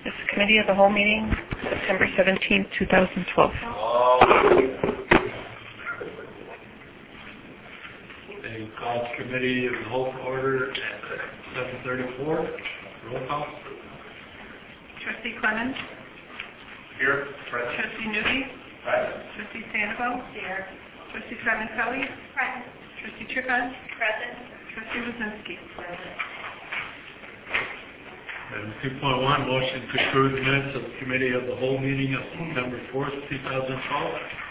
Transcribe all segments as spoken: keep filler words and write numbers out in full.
This committee of the whole meeting, September seventeenth, two thousand twelve. They call committee of the whole order at seven thirty-four. Roll call. Trustee Clemens. Here. Present. Trustee Newby. Present. Trustee Sandoval. Here. Trustee Simoncelli. Present. Trustee Trickon. Present. Trustee Wazinski. Present. Item two point one, motion to approve the minutes of the committee of the whole meeting of September fourth, two thousand twelve.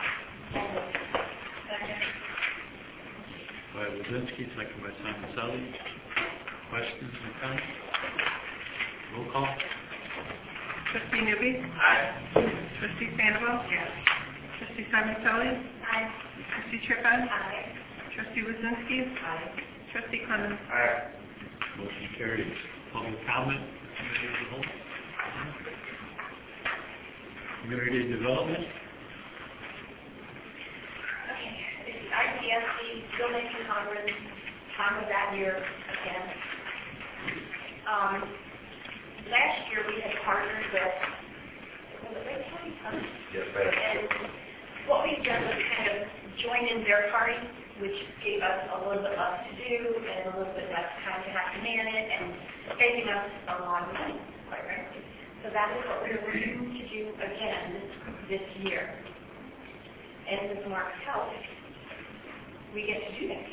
Second. By Wazinski, second by Simoncelli. Questions or comments? Roll call. Trustee Newby. Aye. Trustee Sandoval. Yes. Trustee Simoncelli. Aye. Trustee Trickon. Aye. Trustee Wazinski. Aye. Trustee Clemens. Aye. Motion carries. Public comment. Committee of the whole. Community development. Okay, it's the I C S C Filmmaking Conference, time of that year again. Um, last year we had partnered with, was it Lake County? Huh? Yes, ma'am. And what we've done was kind of join in their party, which gave us a little bit less to do and a little bit less time to have to man it and saving us a lot of money, quite frankly. So that is what we're looking to do again this, this year. And with Mark's help, we get to do that.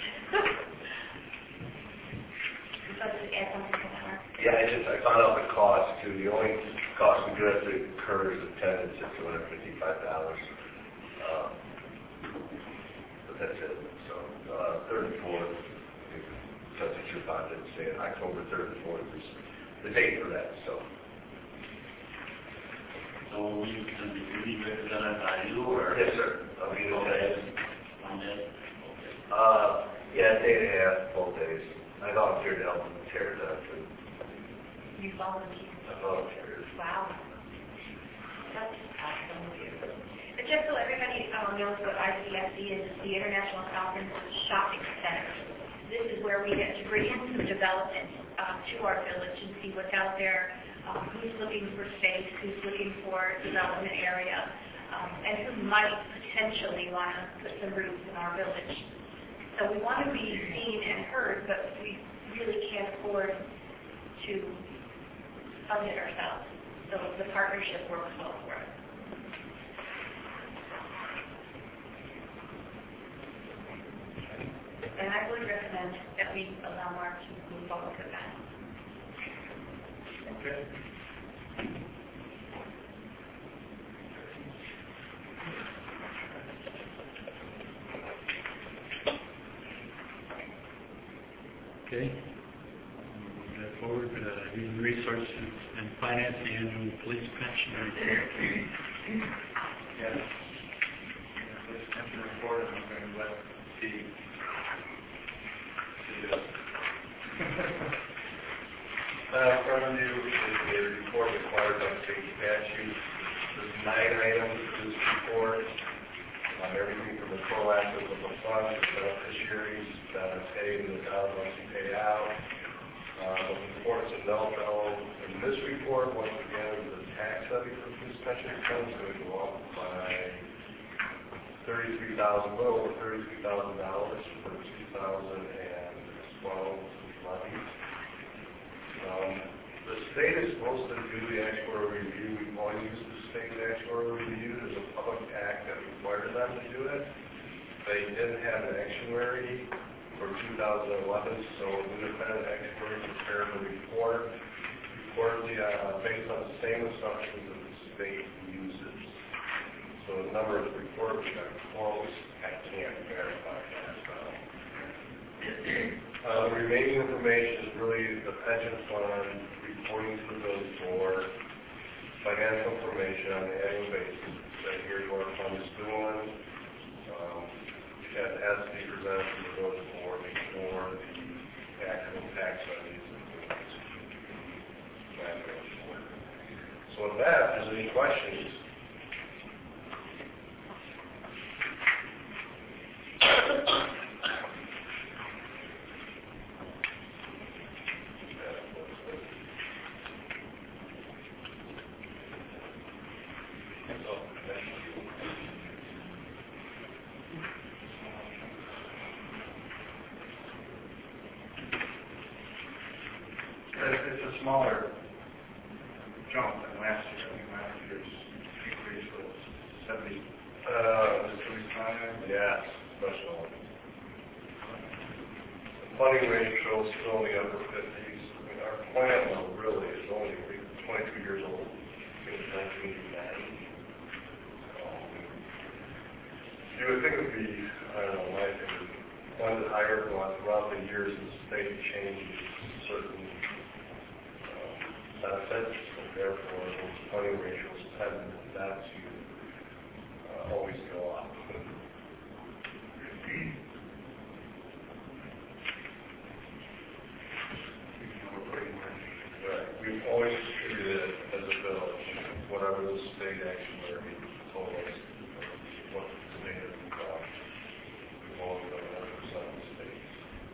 So just add something to that, Mark. Yeah, I just, I found out the cost too. The only cost we do have to incur is attendance at two hundred fifty-five dollars. Um, but that's it. So, uh, third and fourth, that's what your bond didn't say, October third and fourth is the date for that, so. So will you can be represented by you or? Yes, sir. I'll be the Okay. day. On that? Okay. Uh, yeah, day and a half, both days. I volunteered to help them tear it up. And You volunteer. I volunteered. Wow. That's awesome of you. But just so everybody um, knows what I C S C is, it's the International Conference Shopping Center. This is where we get to bring in some development uh, to our village and see what's out there, um, who's looking for space, who's looking for development area, um, and who might potentially want to put some roots in our village. So we want to be seen and heard, but we really can't afford to fund it ourselves. So the partnership works well for us. And I would recommend that we allow Mark to move forward with that. Okay. Okay. Move forward, uh, Human Resources and Finance Annual Police Pension Report. Yes. This pension report, I'm going to let Steve do this. Uh, in front of you is a report required by state statute. There's nine items to this report. Um, everything from the total assets of the fund, the beneficiaries, that are paid, and the dollar amounts you pay out. Uh, what's important to note, though, in this report, once again, the tax levy for this pension fund is going to go up by thirty-three thousand, a little over thirty-three thousand dollars for the two thousand twelve levy. Um, the state is supposed to do the actuarial review. We've always used the state actuarial review. There's a public act that required them to do it. They didn't have an actuary for two thousand eleven, so an independent actuary prepared a report reportedly uh, based on the same assumptions that the state uses. So the number of the report we got close, I can't verify that. Uh, the remaining information is really the pension fund reporting to the village board, financial information on an annual basis, that here's what our fund is doing. Um, that has to be presented to the village board before the actual tax levies and things. So with that, if there's any questions. So, thank you. It's a smaller jump than last year. I think last year's increase was seventy, Uh, seventy-five. yeah, special. The funding ratio is still in the upper fifties. I mean, our plan though really is only twenty-two years old, since nineteen eighty-nine. You would think it would be, I don't know, my opinion, funded higher throughout the years as the state changes certain um, benefits, and therefore those funding ratios tend not to uh, always go up. Right. We've always distributed it as a village, whatever the state actually told us, what the state has done. We've always done one hundred percent of the states.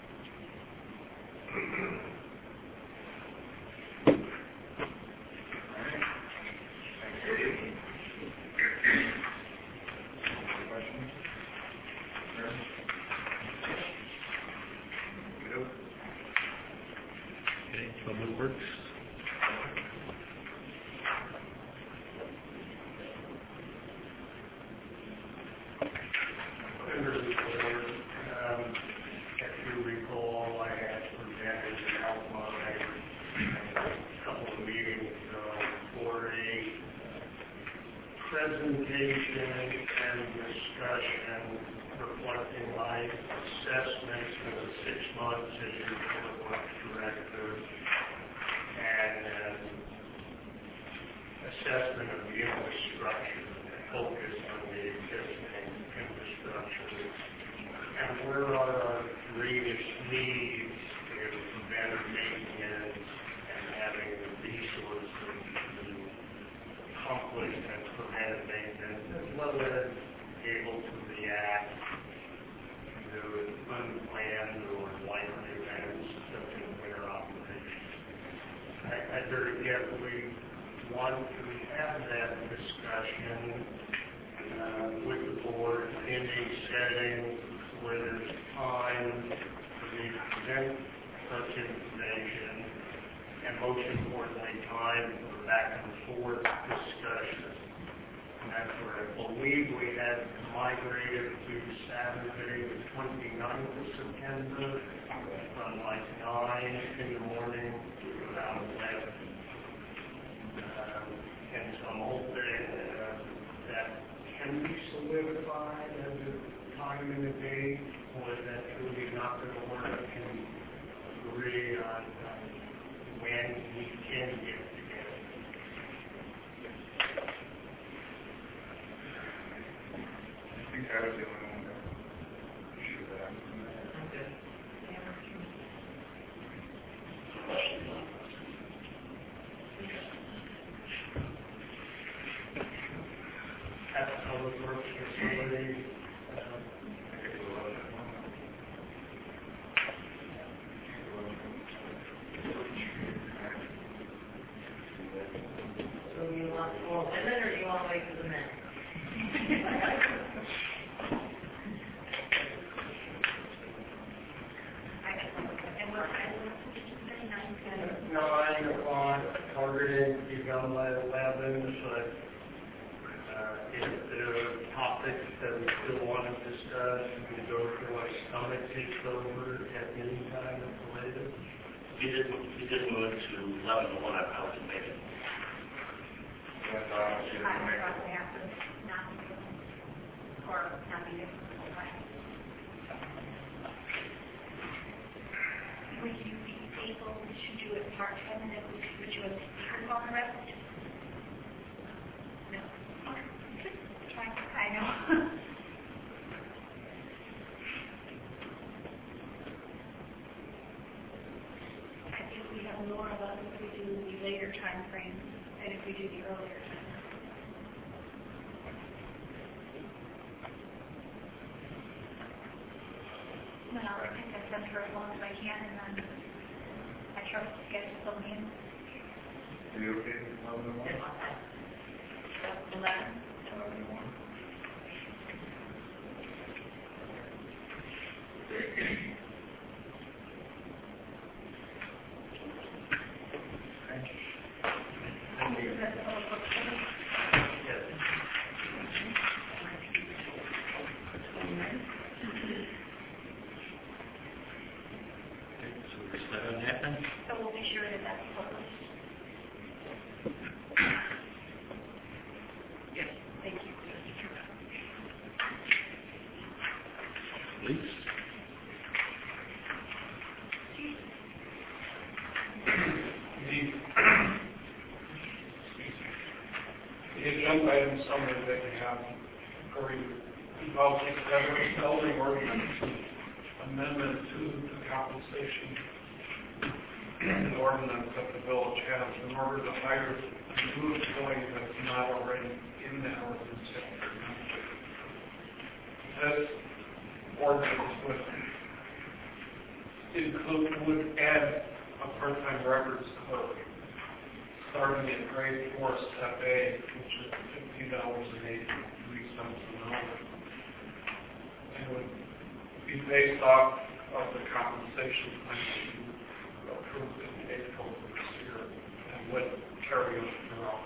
Questions? Okay, Public Works. Members of the board, um, if you recall, I asked for Dennis to help my a couple of meetings ago for a presentation and discussion reflecting my assessments for the six months as your public works director and um, assessment of the infrastructure, focus on the existing infrastructure, and where are our greatest needs in preventive maintenance and having the resources to accomplish that preventive maintenance, as well as able to react to unplanned or likely events such as winter operations. I, I very definitely want to have that discussion uh, with the board in a setting where there's time for me to present such information, and most importantly, time for back and forth discussion. And that's where I believe we had migrated to Saturday, the twenty-ninth of September, from like nine in the morning to about eleven. Um, and so I'm hoping uh, that can be solidified as a time in the day, or that truly not going to work, and agree on uh, when we can get together. I think I was the only one that issued that. At the public works facility, uh, So you want full limit or you want to wait for the minute? And what time was it? Nine ten. nine o'clock, targeted to be done by eleven, but uh, if there are topics that we still want to discuss, we go through our stomach takes over at any time at the latest. We did, we did move to eleven to one, I probably made it. That's all I see. I would probably have to not, or not be there. Would you be able to do it part-time and then we could put you in the on the rest? No. Okay. Try, I know. I think we have more of us if we do the later time frame than if we do the earlier time. No, I think I've done for as long as I can, and then I trust to get it something in. Are you okay with eleven to one? Didn't want that. Eleven? So we're set on that then? So we'll be sure that that's published. Yes. Thank you. Please. The agenda item summary that we have for you involves the zoning ordinance amendment to the compensation ordinance that the village has in order to hire a new employee that's not already in that ordinance. This ordinance would include, would add a part-time records clerk starting at grade four, step A, which is fifteen dollars and eighty-three cents an hour. And would be based off of the compensation plan approved in April of this year and would carry on throughout.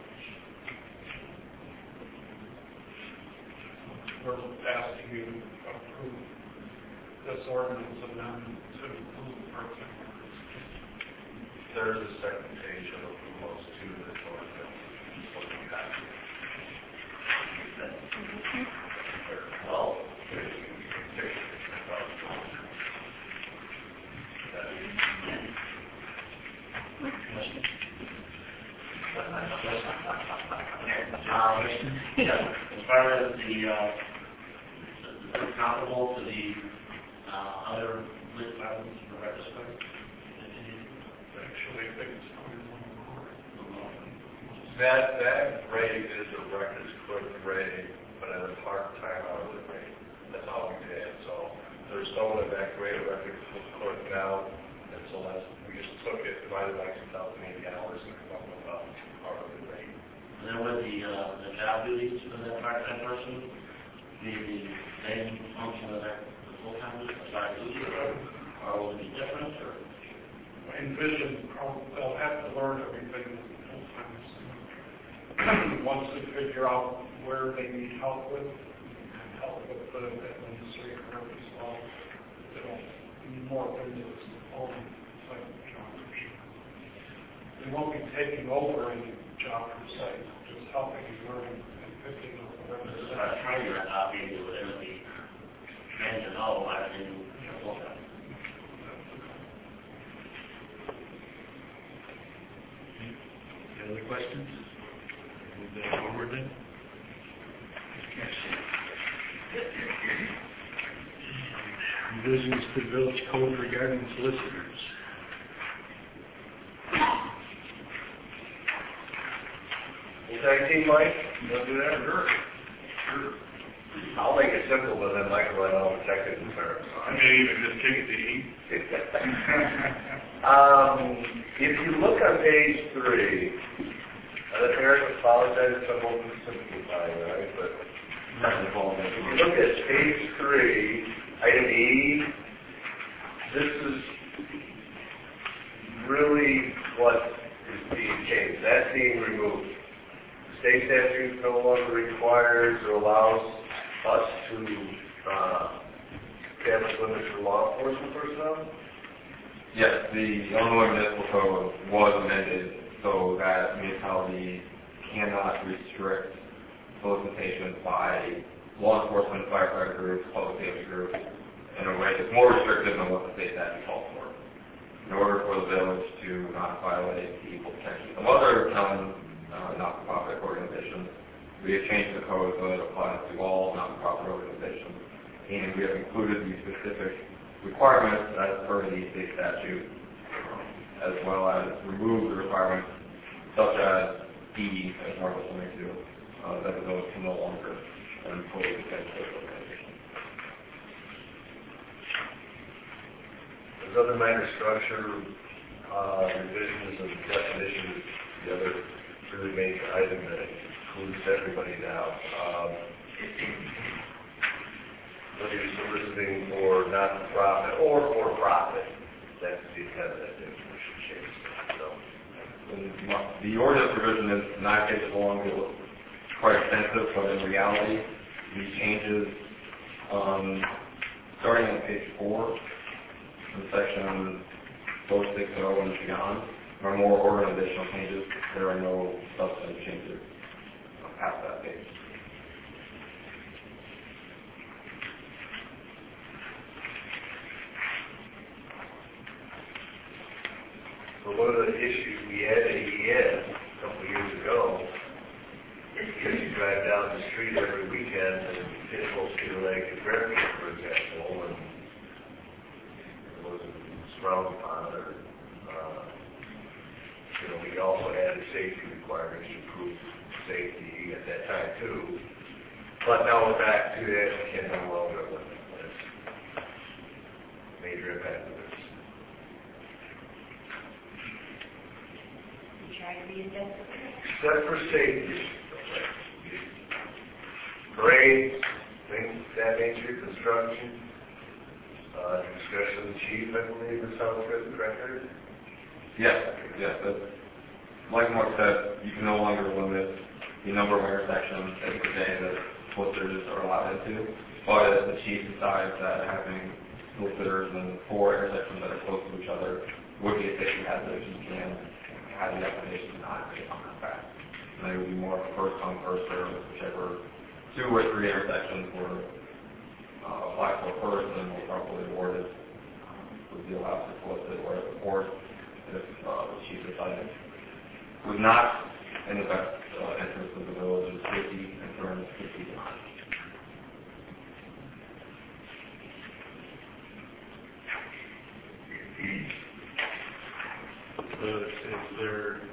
We're asking you to approve this ordinance amendment to include part-time workers. There's a second page of approvals to this ordinance. What we got here. Well, Um, yeah, as far as the, uh, is it comparable to the, uh, other list items for register? Actually, I think it's twenty-one more. that, that rate is a records clerk rate, but at a part-time hourly rate. That's all we did. So there's someone at that grade of records clerk now, and so that's, we just took it, divided by two thousand eighty hours, and come up with a hourly rate. And then with the, uh, the job duties for that part-time person, be the same function of that, the full-time, sorry, duty, or, or will it be different, or? Envision, um, they'll have to learn everything full time. Once they figure out where they need help with, help with the administrative work as well, it'll be more into this own type of job. They won't be taking over any job per se, just helping you learn and picking up whatever. If I try your copy, it would it'll be trained to know, I didn't, you know, full time. Any other questions? Move that forward then. Revisions to the village code regarding solicitors. Nineteen, Mike, you want to do that? Sure. Sure. I'll make it simple, but then Mike will write all the technical terms. I may even just kick it to E. Um, if you look on page three, and Eric apologizes for oversimplifying, right? But if you look at page three, item E, this is really what is being changed. That's being removed. The state statute no longer requires or allows us to uh, establish limits for law enforcement personnel. Yes, the Illinois Municipal Code was amended so that municipalities cannot restrict solicitation by law enforcement, firefighter groups, public safety groups in a way that's more restrictive than what the state statute calls for. In order for the village to not violate the equal protection of other non, uh, not-for-profit organizations, we have changed the code so that it applies to all not-for-profit organizations, and we have included the specific requirements as per the state statute, as well as remove the requirements such as D, as Mark was alluding to, uh, that the village can no longer employ defense organizations. There's other minor structure uh, revisions of definitions, the other really major item that includes everybody now. Um, whether you're soliciting for not-for-profit or for-profit, that's the intent of that definition change. So And the ordinance provision is nine pages long. It was quite extensive, but in reality, the changes, um, starting on page four, in section four six zero and beyond, are more organizational changes. There are no substantive changes past that page. So one of the issues we had at E N a couple of years ago is because you drive down the street every weekend and hit folks in the leg at Fairfield, for example, and it wasn't frowned upon, or, uh, you know, we also added safety requirements to improve safety at that time too. But now we're back to that, we can no longer limit this. Major impact of this. Try to be indifferent. Except for safety. Parades, things of that nature, construction, uh, discussion of the chief, I believe, is how it's written, record. Yes, yes. That's, like Mark said, you can no longer limit the number of intersections every day that solicitors are allowed into. But if the chief decides that having solicitors in four intersections that are close to each other would be a safety hazard, you can have the application not based on that fact. And it would be more of a first come, first served, whichever two or three intersections were uh, applied for first and then were properly awarded um, would be allowed to solicit, or the fourth, if uh, the chief decided was not in the best uh, interest of the village's safety concerns to keep in mind. So is there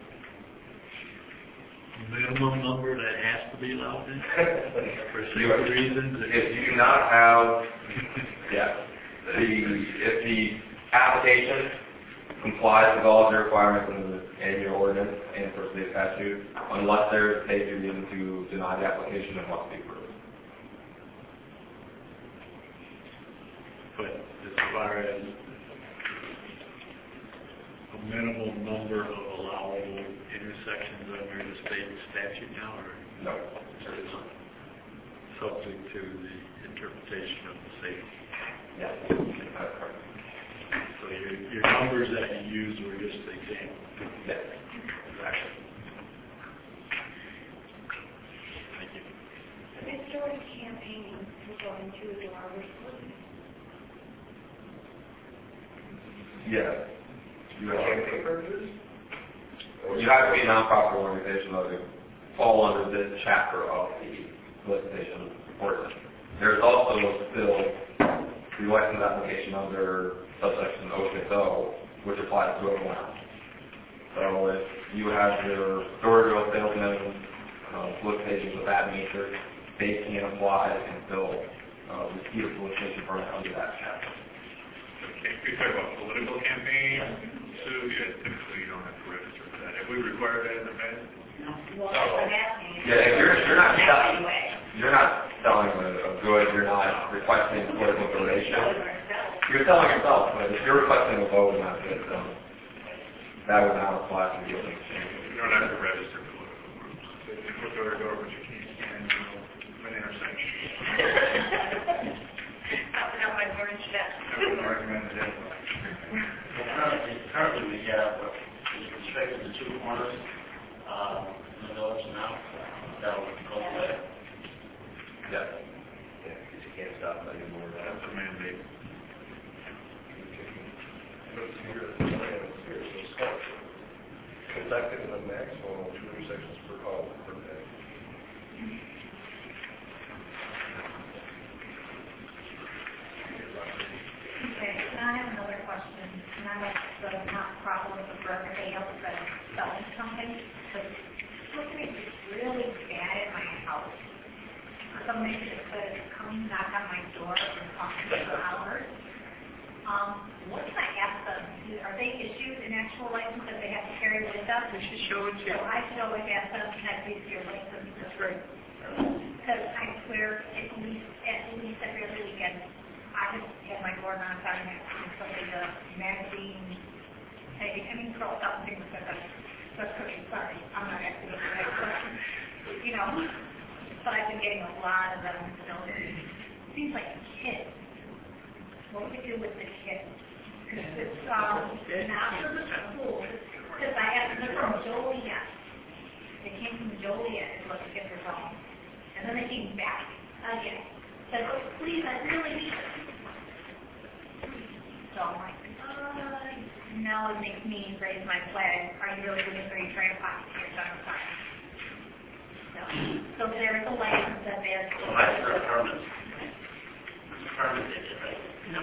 a minimum number that has to be allowed in? For safety reasons? If you do not have, yeah, the, if the application complies with all of the requirements in the annual ordinance and for state statute, unless there is safety reason to deny the application, it must be approved. But as far as a minimum number of allowable intersections under the state statute now, or No. is it subject to the interpretation of the safety? Yes, that's correct. So your, your numbers that you used were just examples. Yes, exactly. Thank you. This sort of campaign will go into the Arbor School. Yes. You have, Campaign purposes? you have to be a nonprofit organization that would fall under this chapter of the solicitation ordinance. There's also still the license application under subsection oh six oh, which applies to everyone else. So if you have your door-to-door salesmen, uh, solicitations of that nature, they can apply and still uh, receive a solicitation permit under that chapter. Okay, you're talking about political campaigns, so yeah, typically you don't have to register for that. Have we required that in the past? Well, that's what I'm asking. Yeah, if you're, you're not selling, Anyway. you're not selling a, a good, you're not requesting political donation. You're selling yourself, but if you're requesting a vote, not good, then that would not apply to the open exchange. You don't have to register for political groups. You put door to door, but you can't stand, you know, an intersection. Open up my orange vest. I would recommend that. Well, currently, currently we have, uh, with respect to the two corners, uh, in the village now, that will go away. Yes. Yeah, because you can't stop anymore. That's a mandate. Conducted in a maximum of two intersections per call per day. Okay, and I have another question, and I'm at the not-for-profit with the Broken Dale, but selling company, but it's looking really bad at my house. Somebody just said, come knock on my door and talk to me for hours. Um, what can I ask them? Are they issued an actual license that they have to carry with them? We should show it to So you. I should always ask them, can I please see your license? That's right. Because I swear, at least, at least every other weekend, I have had my door knocked on and something, the magazine, I I mean, for all thousand things like that. That's cooking, sorry, I'm not asking the right question. You know, but I've been getting a lot of them, so it seems like kids. What do we do with the kids? Because it's, um, not for the school, because I have them from Joliet. They came from Joliet and looked to get their phone. And then they came back again. Said, oh, please, I really need it. So I'm like, uh, now it makes me raise my flag. Are you really doing this, or are you trying to pocket your son or something? So, so there's a license that there's. So that's for permits. It's a permit ticket, right? No.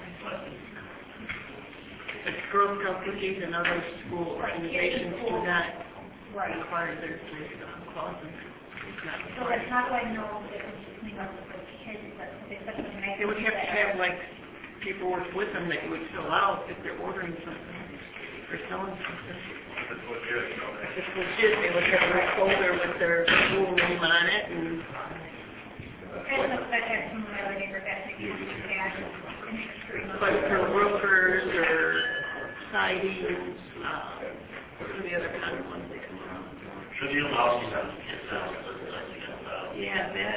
But Girl Scout cookies and other school organizations do not Right. require their clauses. So that's how do I know the difference between us and the kids, but if it's such a nice. They would have to have like paperwork with them that you would fill out if they're ordering something or selling something. It's legit, you know. If it's legit, they would have a folder with their school name on it and. And look, I had some of my other neighbors asking me to add an extra. But for workers or sidings, uh, what are the other kind of ones that come around? Should you allow some of the kids out, so it's like, you know, uh, Yeah, that.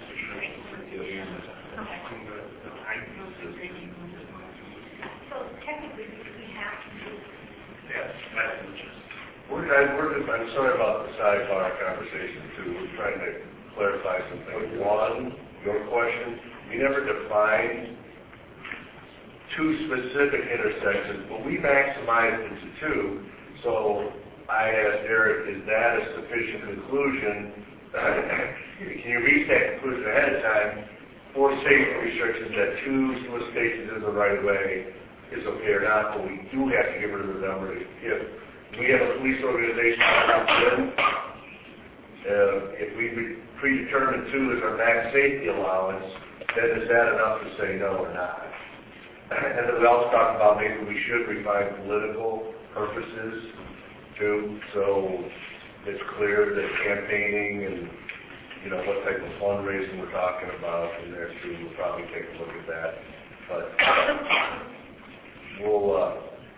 So technically, we have to do. Yes. licenses. We're, I- we're just, I'm sorry about the sidebar conversation too. We're trying to clarify some things. One, your question, we never defined two specific intersections, but we maximized it to two. So I asked Eric, is that a sufficient conclusion? Can you reach that conclusion ahead of time for safety restrictions that two solicitations in the right of way is okay or not? But we do have to get rid of the number. If we have a police organization that comes in, uh, if we predetermine two as our max safety allowance, then is that enough to say no or not? And then we also talked about maybe we should refine political purposes too, so it's clear that campaigning and, you know, what type of fundraising we're talking about in there too, we'll probably take a look at that. But we'll, uh,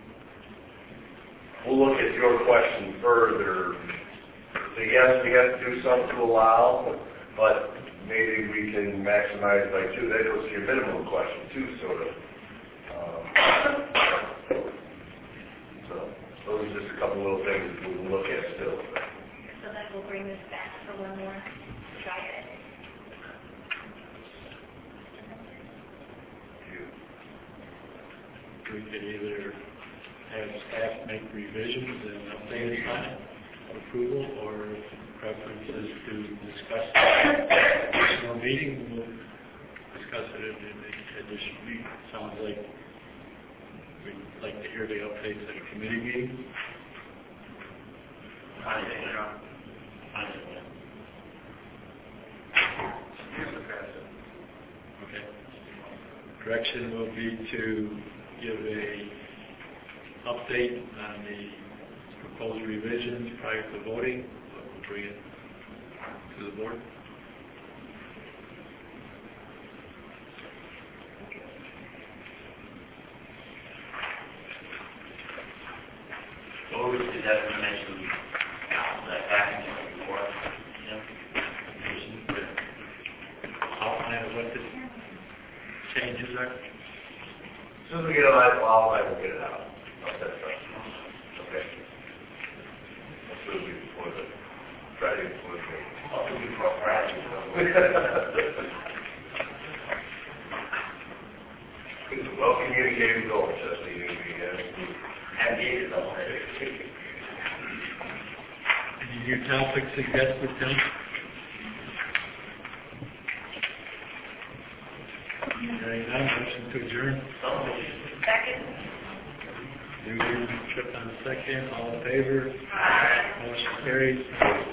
we'll look at your question further. So yes, we have to do something to allow, but maybe we can maximize by two. That goes to your minimum question too, sort of. Um, so those are just a couple little things we will look at still. So then we'll bring this back for one more try at it. We could either have staff make revisions and update it on it, approval, or preferences to discuss it at an additional meeting. We'll discuss it in an additional meeting. Sounds like we'd like to hear the updates at a committee meeting. I think, you know, I think, Okay. Direction will be to give a update on the proposed revisions prior to voting. We'll bring it to the board. what was the definition that happened before? Yeah. Outline of what the changes are. As soon as we get it out, I'll, I will get it out. I'll set it up. Okay. That's what it'll be before the, Friday before the meeting. I'll do it for Friday. It's a well communicated goal, just so you can be, uh, Have dated already. Any new topics suggested, Tim? Hearing none, motion to adjourn. Second. Newman, Tripp on second, all in favor? Aye. Motion carries.